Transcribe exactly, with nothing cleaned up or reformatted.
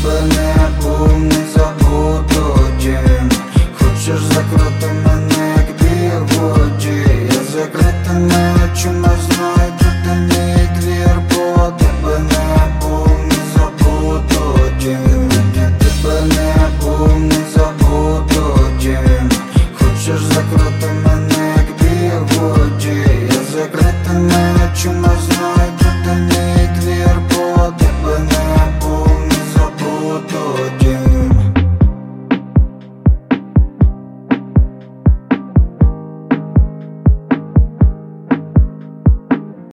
тебе не був, не забуду дім. Хочеш закрути мене, як бігоді. Я закритими очима знайду, де мій двір, бо тебе не був, не забуду дім. Я тебе не був, не забуду дім. Хочеш закрути мене.